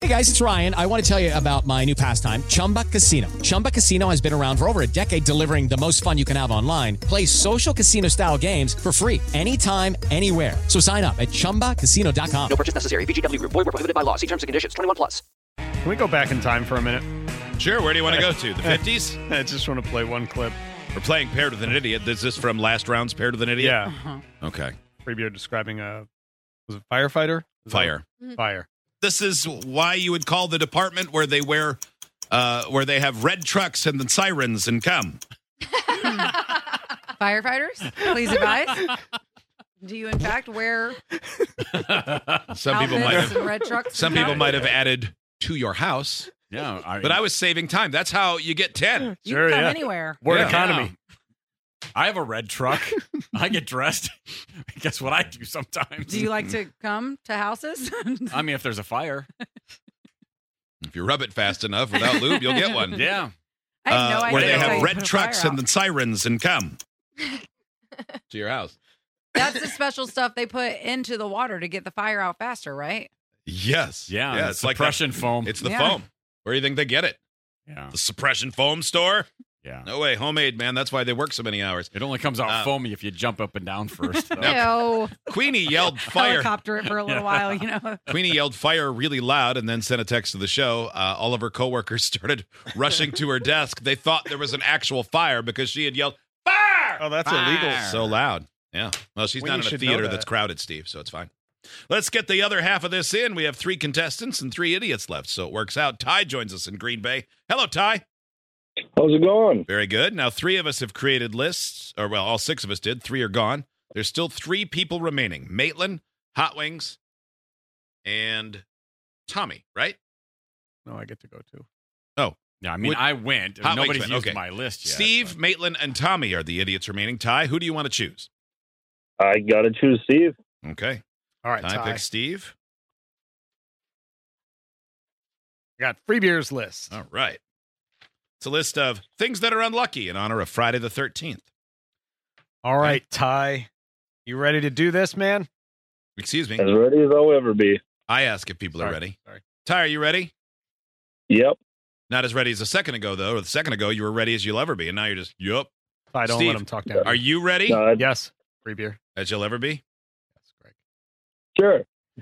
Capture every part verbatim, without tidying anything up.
Hey, guys, it's Ryan. I want to tell you about my new pastime, Chumba Casino. Chumba Casino has been around for over a decade, delivering the most fun you can have online. Play social casino-style games for free anytime, anywhere. So sign up at chumba casino dot com. No purchase necessary. V G W Group. Void where prohibited by law. See terms and conditions. twenty-one plus. Can we go back in time for a minute? Sure. Where do you want to go to? The fifties? I just want to play one clip. We're playing Paired with an Idiot. Is this from last round's Paired with an Idiot? Yeah. Uh-huh. Okay. Freebie describing a, was it firefighter? Is Fire. that- Fire. This is why you would call the department where they wear, uh, where they have red trucks and the sirens and come. Firefighters, please advise. Do you, in fact, wear Some people might outfits have. and red trucks? Some and people stuff? might have added to your house, Yeah, I, but I was saving time. That's how you get ten. You Sure, can come yeah. anywhere. Word Yeah. economy. I have a red truck. I get dressed. Guess what I do sometimes? Do you like to come to houses? I mean, if there's a fire. If you rub it fast enough without lube, you'll get one. Yeah. I have no Uh, idea. where they how have you red put a trucks fire and out. the sirens and come to your house. That's the special stuff they put into the water to get the fire out faster, right? Yes. Yeah. Yeah. the It's like suppression that. foam. It's the Yeah. foam. Where do you think they get it? yeah. The suppression foam store? Yeah. No way. Homemade, man. That's why they work so many hours. It only comes out Uh, foamy if you jump up and down first. though. Ew. Queenie yelled fire. Helicopter it for a little while, you know. Queenie yelled fire really loud and then sent a text to the show. Uh, all of her coworkers started rushing to her desk. They thought there was an actual fire because she had yelled fire Oh, that's Fire. illegal. so loud. Yeah. Well, she's Queenie not in a should know theater that. that's crowded, Steve, so it's fine. Let's get the other half of this in. We have three contestants and three idiots left, so it works out. Ty joins us in Green Bay. Hello, Ty. How's it going? Very good. Now, three of us have created lists, or well, all six of us did. Three are gone. There's still three people remaining. Maitland, Hot Wings, and Tommy, right? No, I get to go too. Yeah, I mean, Would- I went. Hot Nobody's Wings went, used okay. my list yet. Steve, but- Maitland, and Tommy are the idiots remaining. Ty, who do you want to choose? I gotta choose Steve. Okay. All right, Ty, Ty. picks Steve. I got free beers list. All right. It's a list of things that are unlucky in honor of Friday the thirteenth. All right, Ty. You ready to do this, man? Excuse me. As ready as I'll ever be. I ask if people are Sorry, ready. sorry. Ty, are you ready? Yep. Not as ready as a second ago, though. Or the second ago, you were ready as you'll ever be, and now you're just, yup. If I don't Steve, let him talk down. Are you ready No, I- Yes. Free beer. as you'll ever be? Yes, Greg. sure.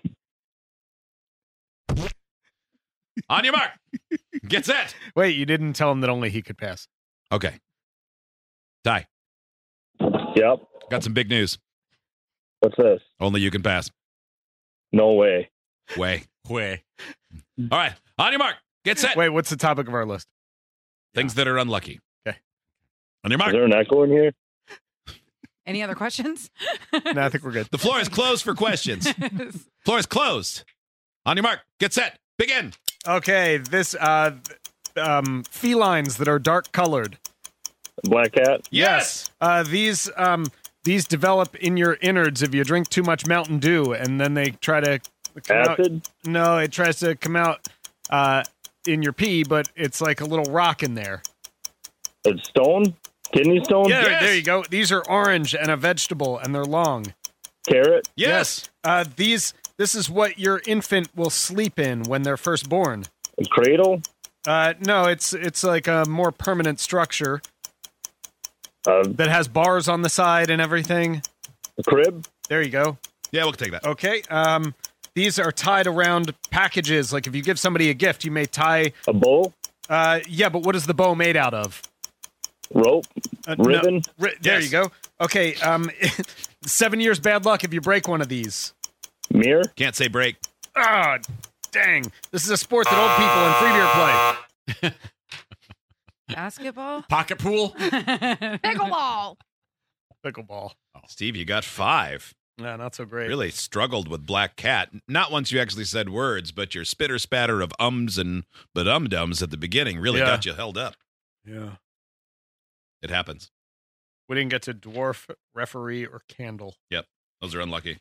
On your mark. Get set. Wait, you didn't tell him that only he could pass. Okay. Ty, Yep. got some big news. What's this? Only you can pass. No way. Way. Way. All right. On your mark. Get set. Wait, what's the topic of our list? Things that are unlucky. Okay. On your Is mark. there an echo in here? Any other questions? No, I think we're good. The floor is closed for questions. Floor is closed. On your mark. Get set. Begin. Okay, this uh um felines that are dark colored. Black cat? Yes. Uh these um these develop in your innards if you drink too much Mountain Dew, and then they try to come out. Acid? No, it tries to come out uh in your pee, but it's like a little rock in there. It's stone? Kidney stone? Yeah, Yes. there you go. These are orange and a vegetable, and they're long. Carrot? Yes. Uh these this is what your infant will sleep in when they're first born. A cradle? Uh no, it's it's like a more permanent structure Uh, that has bars on the side and everything. a crib? There you go. Yeah, we'll take that. Okay. Um, these are tied around packages. Like if you give somebody a gift, you may tie. A bow? Uh, yeah, but what is the bow made out of? Rope? Uh, no. Ribbon? Ri- there Yes. you go. Okay. Um, seven years bad luck if you break one of these. Mirror? Can't say break. Ah, dang. This is a sport that old people in free beer play. Basketball? Pocket pool. Pickleball. Pickleball. Steve, you got five. Yeah, not so great. Really struggled with Black Cat. Not once you actually said words, but your spitter spatter of ums and but um dums at the beginning really Yeah. got you held up. Yeah. It happens. We didn't get to dwarf, referee, or candle. Those are unlucky.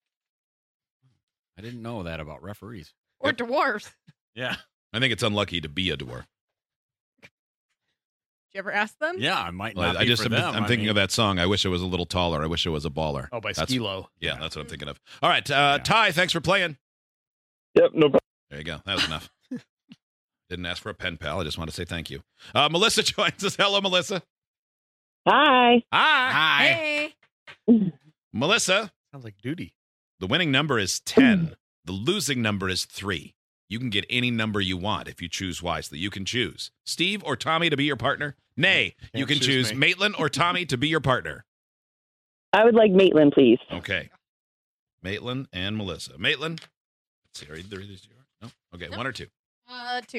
I didn't know that about referees. Or dwarfs. Yeah. I think it's unlucky to be a dwarf. Did you ever ask them? Yeah, I might Well, not I be just for I'm, them. I'm I thinking mean, of that song. I wish I was a little taller. I wish I was a baller. Oh, by That's- Skilo. Yeah, that's what I'm thinking of. All right, uh, Ty, thanks for playing. Yep, no problem. There you go. That was enough. Didn't ask for a pen pal. I just want to say thank you. Uh, Melissa joins us. Hello, Melissa. Hi. Hi. Hey. Melissa, Sounds like duty. the winning number is ten. The losing number is three. You can get any number you want if you choose wisely. You can choose Steve or Tommy to be your partner. Nay, Can't you can choose choose me. Maitland or Tommy to be your partner. I would like Maitland, please. Okay. Maitland and Melissa. Maitland. Let's see. Are either of these yours? No? Okay, Nope. one or two. Uh, two.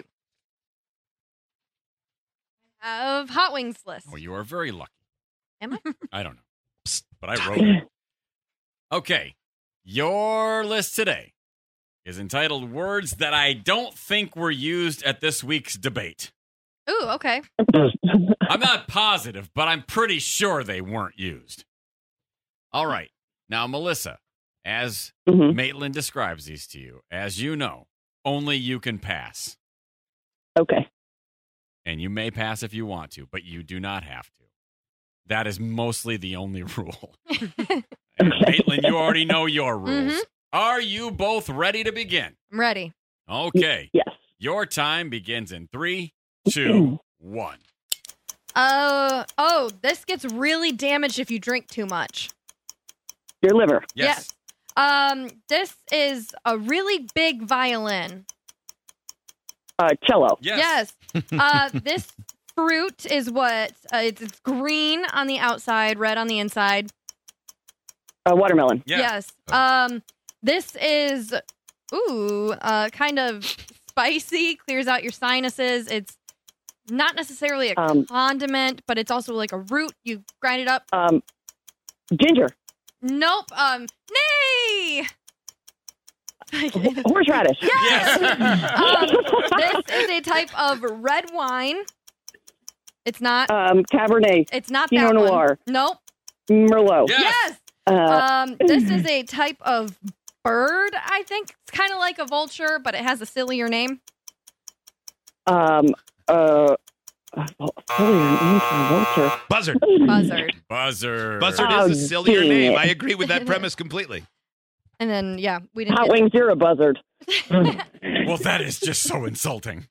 I have Hot Wings list. Oh, you are very lucky. Am I? I don't know. Psst, but I wrote it. Okay. Your list today is entitled Words That I Don't Think Were Used at This Week's Debate. Ooh, okay. I'm not positive, but I'm pretty sure they weren't used. All right. Now, Melissa, as Mhm. Maitland describes these to you, as you know, only you can pass. Okay. And you may pass if you want to, but you do not have to. That is mostly the only rule. And Maitland, you already know your rules. Mhm. Are you both ready to begin? I'm ready. Okay. Yes. Your time begins in three, two, one. Uh, oh, this gets really damaged if you drink too much. Your liver. Yes. Um, this is a really big violin. Uh, cello. Yes. Yes. uh, this fruit is what? Uh, it's, it's green on the outside, red on the inside. Uh, watermelon. Yeah. Yes. Um, this is, ooh, uh, kind of spicy, clears out your sinuses. It's not necessarily a Um, condiment, but it's also like a root. You grind it up. Um, ginger. Nope. Um, nay. Horseradish. Yes. Yes. um, this is a type of red wine. It's not. Um, Cabernet. It's not Pinot that Noir. one. Nope. Merlot. Yes. Yes. Uh, Um, this is a type of bird. I think it's kind of like a vulture, but it has a sillier name. um, uh, uh, sillier name for a vulture. Buzzard. Buzzard. Buzzer. Buzzard Oh, is a sillier dang name. it. I agree with that premise completely. And then yeah, we didn't. Hot Get Wings, you're a buzzard. Well, that is just so insulting.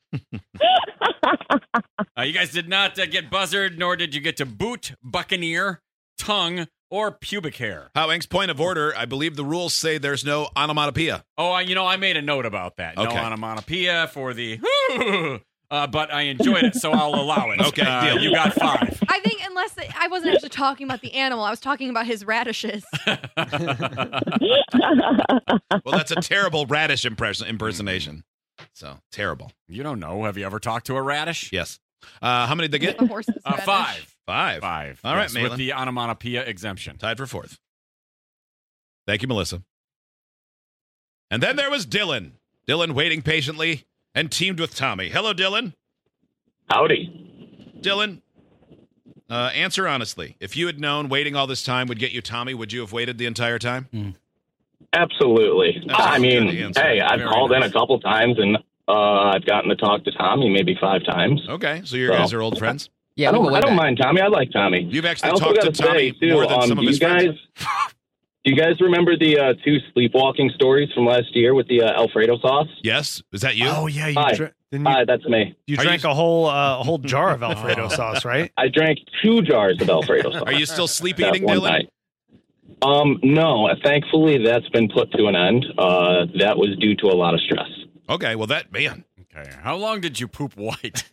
Uh, you guys did not uh, get buzzard, nor did you get to boot, buccaneer, tongue, or pubic hair. Hot Wings, point of order. I believe the rules say there's no onomatopoeia. Oh, I, you know, I made a note about that. No Okay. onomatopoeia for the, uh, but I enjoyed it, so I'll allow it. Okay, Uh, deal. you got five. I think unless it, I wasn't actually talking about the animal, I was talking about his radishes. Well, that's a terrible radish impress- impersonation. So, terrible. You don't know. Have you ever talked to a radish? Yes. Uh, how many did they get? The horse's Uh, radish. five. Five. Five. All right, yes, with Maitland. the onomatopoeia exemption. Tied for fourth. Thank you, Melissa. And then there was Dylan. Dylan waiting patiently and teamed with Tommy. Hello, Dylan. Howdy. Dylan, uh, answer honestly. If you had known waiting all this time would get you Tommy, would you have waited the entire time? Absolutely. That's I a mean, good answer. hey, I've Very called in nice. a couple times, and uh, I've gotten to talk to Tommy maybe five times. Okay, so you So- guys are old friends. Yeah, I we don't, go way I don't back. mind Tommy. I like Tommy. You've I actually also talked to got to say, Tommy too, more than um, some of do his you guys, friends. do you guys remember the uh, two sleepwalking stories from last year with the uh, Alfredo sauce? Yes, is that you? Oh yeah, you Hi. dra- didn't you, Hi, that's me. you Are drank you- a whole uh, a whole jar of Alfredo sauce, right? I drank two jars of Alfredo sauce. Are you still sleep that eating, one Dylan? night. Um, no, thankfully that's been put to an end. Uh, that was due to a lot of stress. Okay, well that man. Okay. How long did you poop white?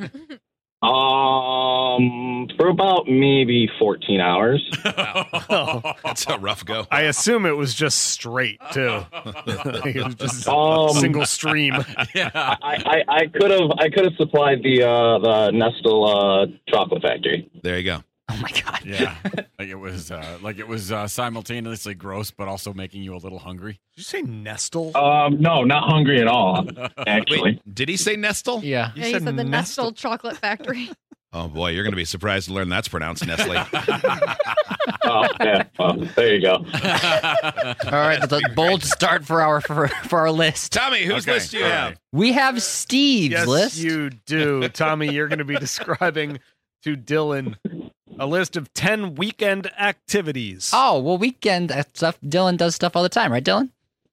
Um, for about maybe fourteen hours. That's a rough go. I assume it was just straight too. It was just Um, a single stream. yeah. I, I, I could have I could have supplied the uh, the Nestle uh, chocolate factory. There you go. Oh my god. Yeah. Like it was uh, like it was uh, simultaneously gross, but also making you a little hungry. Did you say Nestle? Um, no, not hungry at all. Actually, Wait, did he say Nestle? Yeah. You Yeah, he said the Nestle. Nestle Chocolate Factory. Oh boy, you're going to be surprised to learn that's pronounced Nestle. oh, yeah, well, there you go. All right, that's a bold start for our for, for our list. Tommy, whose Okay, list do you all have? right. We have Steve's Yes, list. you do, Tommy. You're going to be describing to Dylan a list of ten weekend activities. Oh, well, weekend stuff. Dylan does stuff all the time, right, Dylan?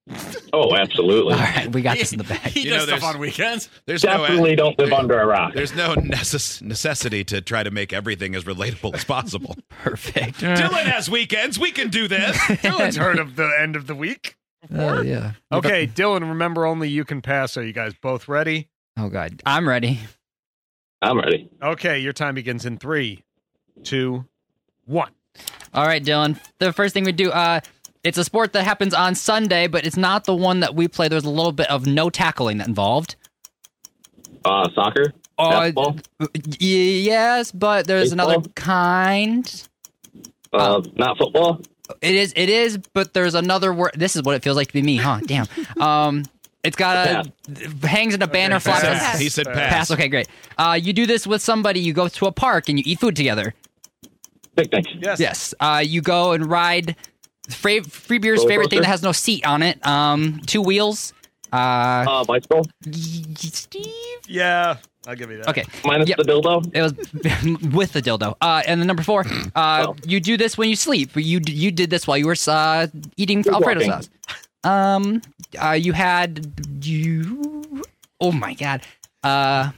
Oh, absolutely. All right, we got this in the bag. He You does know, stuff there's- on weekends. There's Definitely no, don't live under a rock. There's no necess- necessity to try to make everything as relatable as possible. Perfect. Dylan has weekends. We can do this. Dylan's heard of the end of the week. Oh yeah. Okay, Dylan, remember only you can pass. Are you guys both ready? Oh god, I'm ready. I'm ready. Okay, your time begins in three, two, one. All right, Dylan. The first thing we do, uh, it's a sport that happens on Sunday, but it's not the one that we play. There's a little bit of no tackling involved. Uh, soccer? Uh, Basketball? y- yes, but there's Baseball? another kind. Uh, not football? It is, it is, but there's another word. This is what it feels like to be me, huh? Damn. Um, it's got a hangs in a banner Okay, flag. pass. He said pass. Pass. Okay, great. Uh, you do this with somebody. You go to a park and you eat food together. Picnic. Yes. Yes. Uh, you go and ride. Free, free beer's Roller favorite thing coaster? that has no seat on it. Um, two wheels. Uh, Uh, bicycle? Steve. Yeah, I'll give you that. Okay. Minus Yep. the dildo? It was with the dildo. Uh, and then number four, uh, Oh. you do this when you sleep. You you did this while you were uh, eating Alfredo Sleepwalking. sauce. Um, uh, you had you. Oh my god. Uh.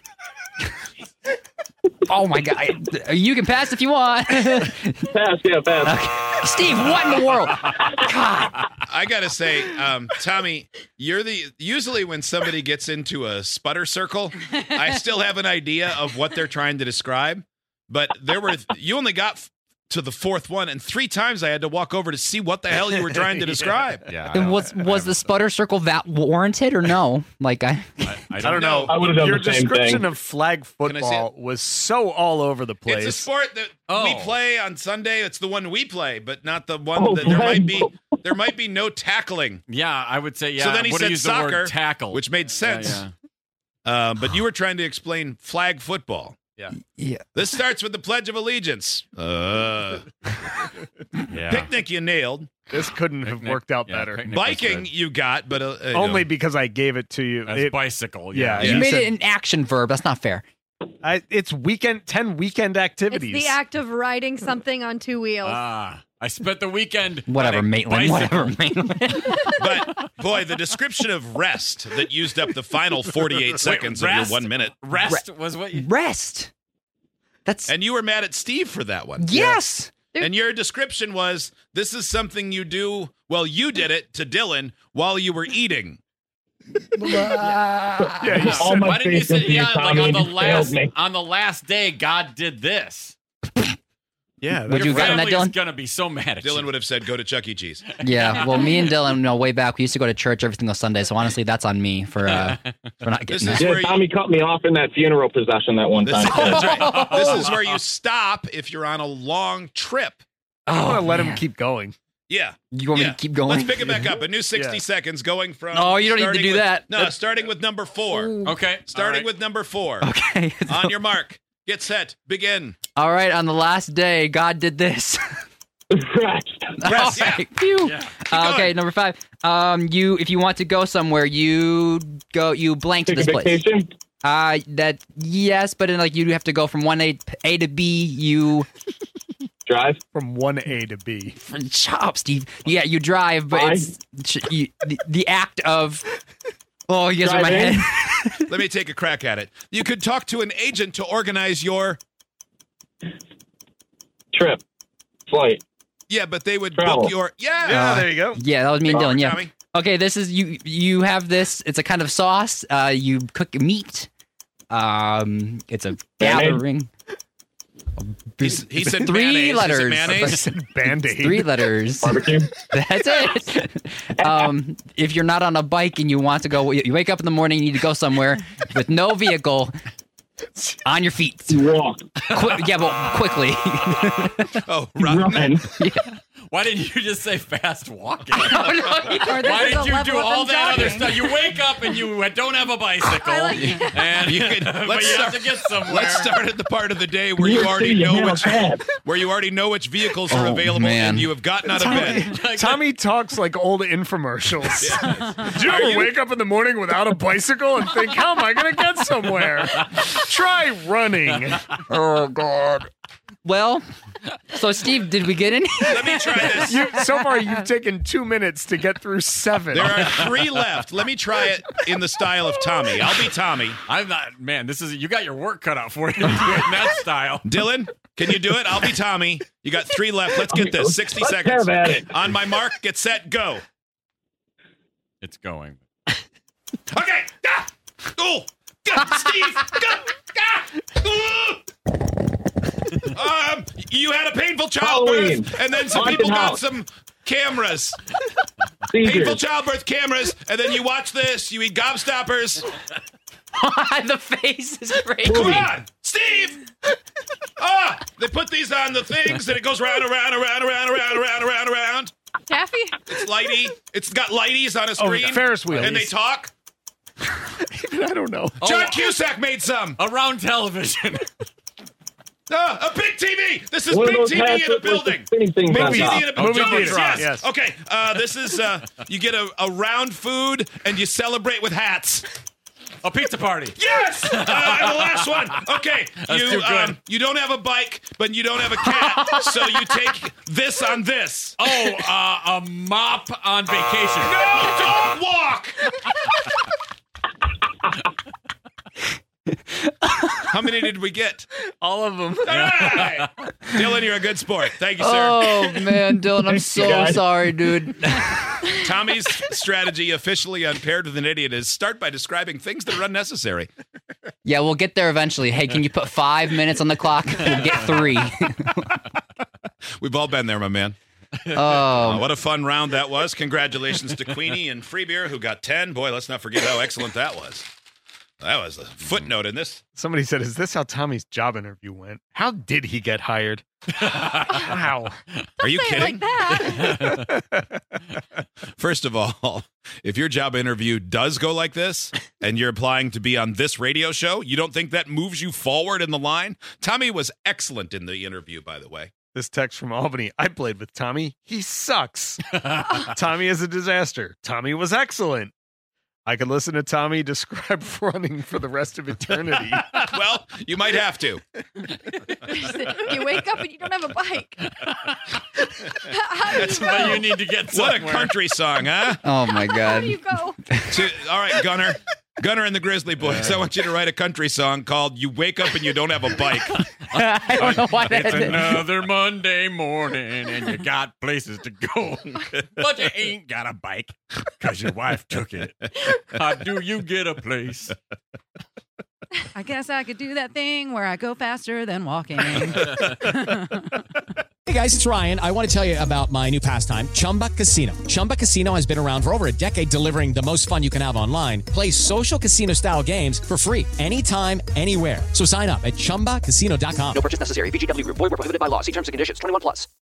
Oh my god. You can pass if you want. Pass, yeah, pass. Steve, what in the world? God. I gotta say, um, Tommy, you're the usually when somebody gets into a sputter circle, I still have an idea of what they're trying to describe. But there were you only got f- to the fourth one, and three times I had to walk over to see what the hell you were trying to describe. Yeah. And was was the sputter circle that warranted or no? Like I. I, I don't know. I would've done Your the same description thing. of flag I see football was so all over the place. It's a sport that Oh. we play on Sunday. It's the one we play, but not the one Oh, that there might be. flag There might be no tackling. Yeah, I would say yeah. So then he Would've said used soccer, the word tackle, which made sense. Yeah, yeah. Uh, but you were trying to explain flag football. Yeah. This starts with the Pledge of Allegiance. Uh, Yeah. picnic, you nailed. This couldn't have Picnic. worked out Yeah, better. picnic was Biking, good. you got, but uh, you Only know. because I gave it to you. That's It- bicycle. yeah, Yeah. You You made said- it an action verb. That's not fair. I, it's weekend, ten weekend It's activities. the act of riding something on two wheels. Ah, I spent the weekend. Whatever, on a Maitland. bicycle. Whatever, Maitland. But boy, the description of rest that used up the final forty-eight seconds of rest? your one minute, Rest was what you. Rest. That's and you were mad at Steve for that one. yes. And your description was, "This is something you do." Well, you did it to Dylan while you were eating. yeah, you All said- my Why didn't you faith say in you, yeah? Like Tommy, on the you failed last me. on the last day, God did this. yeah, Would that's you Your have gotten that, family is Dylan? gonna be so mad at Dylan you. would have said, "Go to Chuck E. Cheese." Yeah. Well, me and Dylan, you know, way back, we used to go to church every single Sunday. So honestly, that's on me for uh, for not This getting is that. where Yeah, you- Tommy cut me off in that funeral procession that one This, time. that's right. This is where you stop if you're on a long trip. I want to Oh, let him man. keep going. Yeah. You want yeah. me to keep going? Let's pick it back up. A new sixty Yeah. seconds going from. Oh, you don't need to starting do with- that. No, That's- starting with number four. Okay, Starting all right. with number four. Okay. On your mark. Get set. Begin. All right. On the last day, God did this. Rest. Rest, All yeah. right, phew. Yeah. Uh, okay, going. number five. Um, you if you want to go somewhere, you go. You blank to Take a this place. vacation. Uh, that yes, but then like you have to go from one A A to B. You Drive. From one A to B. chop, Steve. Yeah, you drive, but Fine. it's ch- you, the, the act of. Oh, you guys are my Driving. head. Let me take a crack at it. You could talk to an agent to organize your. Trip. Flight. Yeah, but they would Travel. book your. Yeah. Yeah, there you go. Yeah, that was me and Come on, Dylan. Yeah. Tommy. Okay, this is you. You have this. It's a kind of sauce. Uh, you cook meat. Um, it's a Mayonnaise? gathering. He's- he said three mayonnaise. Is it letters. mayonnaise? Band-Aid. Three letters. Barbecue. That's it. Um, if you're not on a bike and you want to go, you wake up in the morning, you need to go somewhere with no vehicle, on your feet. Walk. Qui- yeah, but quickly. Oh, run. Run. Why didn't you just say fast walking? Or this Why is did a you level do of all them that other jogging. stuff? You wake up and you don't have a bicycle, I like- and You could- but let's you start- have to get somewhere. Let's start at the part of the day where New you York already City, you know have a which cab. where you already know which vehicles are Oh, available man. and you have gotten out of bed. Tommy talks like old infomercials. Did you ever wake up in the morning without a bicycle and think, how am I going to get somewhere? Try running. Oh, God. Well, so Steve, did we get any? Let me try this. You, so far, you've taken two minutes to get through seven. There are three left. Let me try it in the style of Tommy. I'll be Tommy. I'm not, man, this is, you got your work cut out for you doing that style. Dylan, can you do it? I'll be Tommy. You got three left. Let's get this. sixty Let's seconds. have at it. On my mark, get set, go. It's going. Okay. Ah! Oh, go, Steve. Go. Ah! Um, you had a painful Halloween. childbirth, and then some Haunted people got house. some cameras. Seizures. Painful childbirth cameras, and then you watch this. You eat gobstoppers. The face is great. Come on, Steve. Ah, they put these on the things, and it goes round, around, around, around, around, around, around, around. Taffy? It's lighty. It's got lighties on a Oh, screen. Ferris wheel. And they talk. I don't know. John Oh, Cusack made some. Around television. Ah, a big T V. This is One of big those T V hats in a with the building. spinning things on Movie top. theater, Movie Jumbotron, theater, yes. yes. Okay, uh, this is uh, you get a, a round food and you celebrate with hats. A pizza party. Yes, uh, and the last one. Okay, That's you too good. um, you don't have a bike, but you don't have a cat, so you take this on this. Oh, uh, a mop on vacation. No, dog walk. How many did we get? All of them. All right. Dylan, you're a good sport. Thank you, sir. Oh man, Dylan, I'm Thank you, so guys. sorry, dude. Tommy's strategy, officially unpaired with an idiot, is start by describing things that are unnecessary. Yeah, we'll get there eventually. Hey, can you put five minutes on the clock? We'll get three. We've all been there, my man. Oh, Uh, what a fun round that was. Congratulations to Queenie and Freebeer, who got ten. Boy, let's not forget how excellent that was. That was a footnote in this. Somebody said, "Is this how Tommy's job interview went? How did he get hired?" Wow. Are you Say it kidding? like that. First of all, if your job interview does go like this and you're applying to be on this radio show, you don't think that moves you forward in the line? Tommy was excellent in the interview, by the way. This text from Albany. I played with Tommy. He sucks. Tommy is a disaster. Tommy was excellent. I could listen to Tommy describe running for the rest of eternity. Well, you might have to. You wake up and you don't have a bike. How do That's you But go? you need to get What somewhere. a country song, huh? oh my How do you God. go? So, all right, Gunner. Gunner and the Grizzly Boys, I want you to write a country song called You Wake Up and You Don't Have a Bike. I don't know why that It's is. another Monday morning and you got places to go, but you ain't got a bike because your wife took it. How do you get a place? I guess I could do that thing where I go faster than walking. Hey guys, it's Ryan. I want to tell you about my new pastime, Chumba Casino. Chumba Casino has been around for over a decade, delivering the most fun you can have online. Play social casino-style games for free anytime, anywhere. So sign up at chumba casino dot com. No purchase necessary. V G W Group. Void where prohibited by law. See terms and conditions. twenty-one plus.